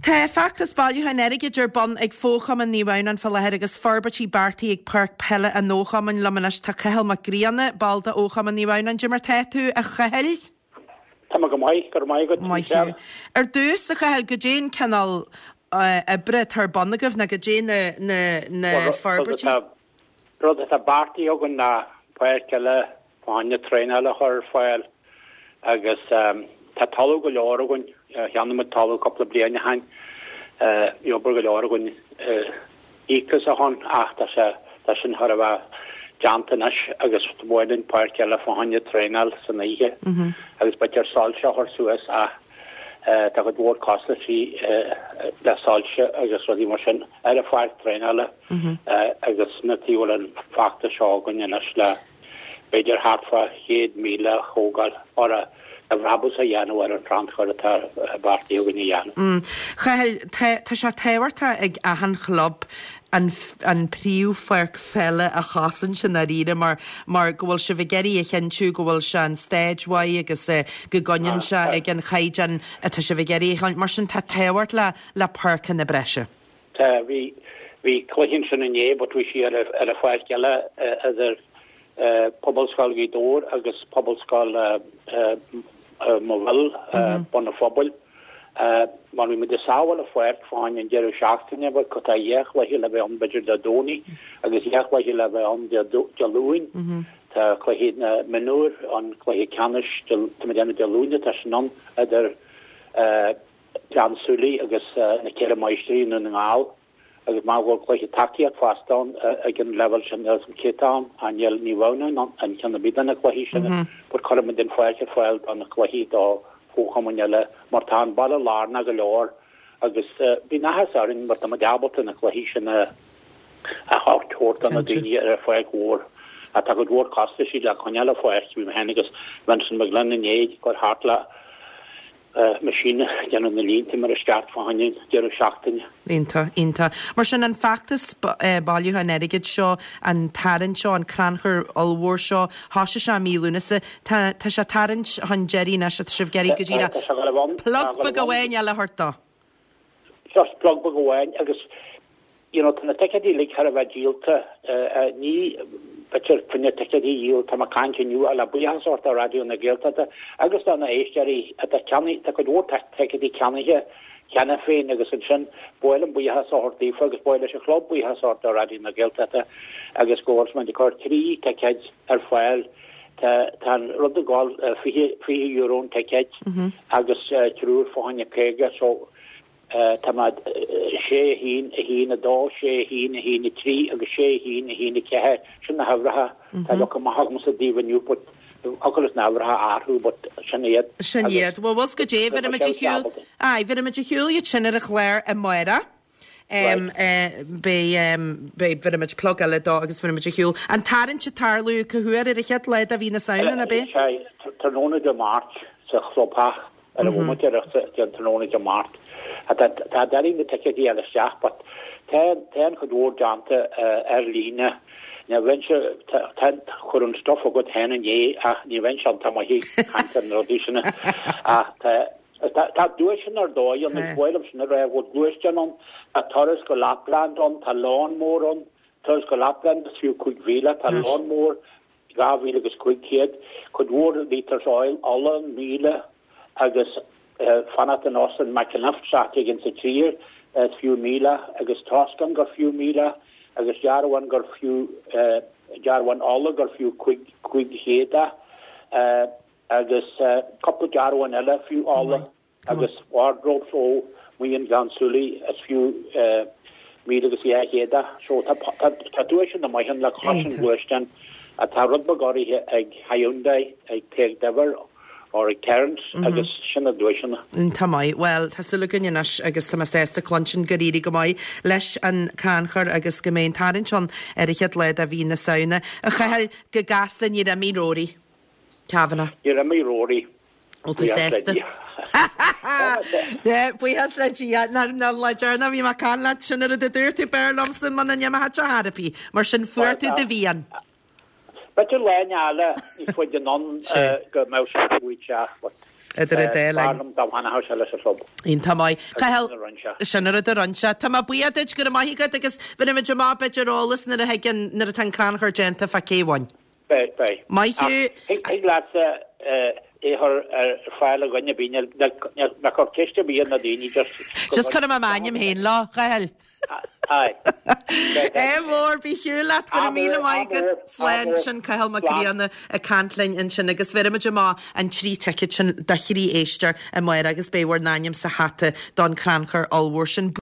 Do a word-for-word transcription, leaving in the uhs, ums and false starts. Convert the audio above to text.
Tá factas bailú an erigidir ban ag fócham an níhain an fallheir agus farbatí bartaí ag park pelle a nócham an lamanas tá cehel ma gríanna balda ócham an níhain an Jimmer Tetu a chehel? Tá go mai gur mai go. Ar dús a chehel go Jane canal a bre tar bannagah na go Jane na na farbatí. Rud a bartaí ogan na paircele fáinne tréile chur fáil agus tá talú go leor agan cheanna talú coppla bliana hain jobbar go leor agan íchas a hon ach tá sé tá sin thar bh deantanas agus bhin paircele fáinne tréile san ihe agus beir sáilse chuir suas a tá go dúir costa sí le sáilse agus rodí mar sin ar a fáil tréile agus natíhil an facta seágan inas le beidir hartfa héad míle hógal or a a rabus a dhéanú ar an trantchar a bartaí ógan í dhéanú. Chahel tá sé téhairta ag ahan chlub an an príú fuirc felle a chasan sin a ríide mar mar gohfuil se bhgéirí a chenú gohfuil se an stagewai agus go ganin se ag an chaidan a tá se bhgéirí mar sin tá téhairt le le parcan na breise. Tá bhí bhí chluhinn sin inné, bot bhí si ar a fáil geile idir pobalscal gidór agus pobalscal mobil bonna fobal man vi med de sáwal a fuert fáin an jeru seachtainine bud go a dhéch le le bheith an beidir de dóní agus dhéch le le bheith an deúin tá chluhéad na menúr an chluhé canis déanna deúine tá sin an idir plansúlí agus na céile maistrí na ngáil agus má bhil chluché takeíach fastán ag an level sin as an cétán anil níhna an ceanna bídanna chluhí sinna bud chum den foiilte foiil an na chluhí á fóchamanile mar tá ball lána go leor agus bí nahasárin mar am debalta na chluhí sinna a hátót an a daine ar a foiighór a tá go dúór costa sí le chuneile foiicht bhí henagus ven san me glennanéid gur hála masine gan na línta mar a sceart fáin dearú seachtainine. Ínta ínta mar sin an factas bailú an erigid seo an taran seo an cranchar allhór seo háise se míúnasa tá se tarint an Jerry na se sibh geirí go dtíra plug ba go bhhain eile horta. Just plug ba go bhhain agus tanna teadí le char a bheith díalta ní betir funne teadí díal tá caiinú a le buíhasort a radio na ggéalta agus anna éisteí a ceanna tá go dúir teadí ceanaiche cheanna féin agus an sin buil an buíhasartíí agus buile se chlub buíhasort a radio na ggéalta agus ggóirs man de chu trí teid ar fáil tá rud a gáil fi eurón teid agus trúr fáinne péige so tá sé hín a hína dá sé hín a hína trí agus sé hín a hína cethe sin na hafratha tá le maithagmas a díhanniu bud agus nahratha áthú bud sinnéad. Sinnéad, bhil was go dé bhí a hiúil a bhí a hiúil sinnar a chléir a muire. Bé bhid plug eile dá agus bhí hiúil an tarann se tarlú cohuair ar a chead leid a bhí na saona na bé? Tarnóna de mát sa chlopach ar a bhmuteachta an tarnóna de mát. Tá daring de teí eile seach, but ten go dúór deanta ar líne na ven chur an stof a go hen an é ach ní ven an tam hí an rodíisina Tá dúis sin ar dóid an bhilm sin ra bhd luistean an a toras go Lapland an tá lánmór an turas go Lapland a fiú chuig víle tá lánmór gavíle agus chuig céad chu dúór líters oil alle míle agus fanat an os an macinaftsach gin sa tír fiú míle agus toscan gur fiú míle agus jarwan gur fiú jarwan alle gur fiú chuig chuig héda agus couple jarwan eile fiú alle agus wardrobes ó muon gansúlí as fiú míle agus héda so tá dúisi na mai hen le chosin gluisten a tá rudba gorithe ag Hyundai ag Teg Dever or a Cairns agus sinna dúisina. Tá mai, well, tá sula gunnenas agus tá sésta clonsin goríri go mai leis an canchar agus go méon tarann sean ar a chead leid a bhí na saona. A chaheil go gastan ní a mí róí. Cavanna. Ní a mí róí. Ó tú sésta. Buíhas le na leidirna bhí mar can le sin ar a dúirtí bearlamsa man na neamaha harapí mar sin fuirtú de bhíon. But you learn alle if we non go mouse idir a déile. Ín tamáid Cail sinnar a ranse. Tá buiaid gur maigad agus bhna me má beidirolalas na a hegin nar a tan crán chugénta fa céháin. Mai éhar fáile gonne bíine na chu ceiste bíon na daoine just chu am maim héin lá Cail. É mór bhí hiúla go míle maigad sléin sin Cail Macríanna a cantlainn in sin agus bheimeid má an trí teiciid sin de chií éistear a muir agus béhhar náim sa hatta don cranchar allhór sin